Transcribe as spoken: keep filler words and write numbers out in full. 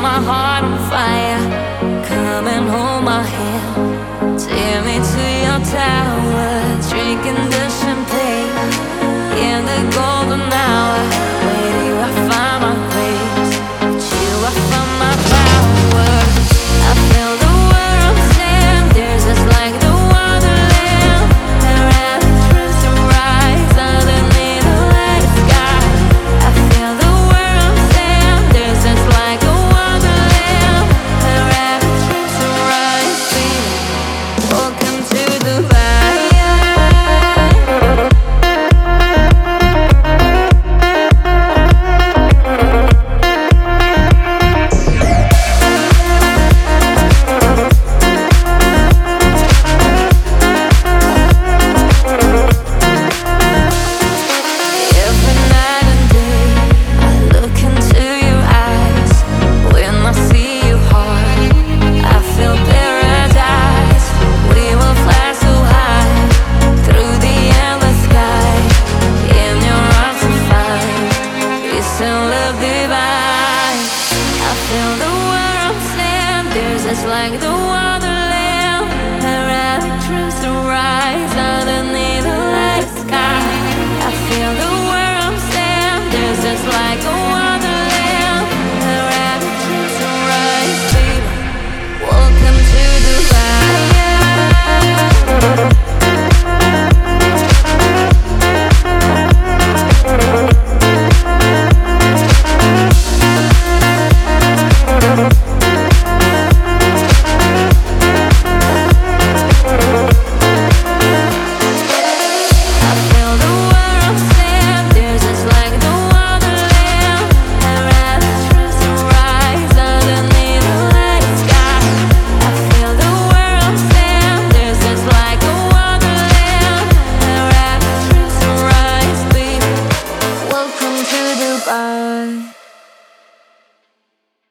my heart on fire. Come and hold my hand, take me to your tower, drinking the champagne in the golden hour. Where do I find my grace? With you I find my power. I feel the world stand, there's just like the wonderland. There are dreams to rise underneath the light sky. I feel the world stand, there's just like a wonderland. There are dreams to rise, baby. Welcome to Dubai. Every night and day, I look into your eyes. When I see you hard, I feel paradise. We will fly so high through the endless sky. In your arms to find peace and love divine. I feel the world stand, there's just like the wonderland. Erratic dreams to rise underneath the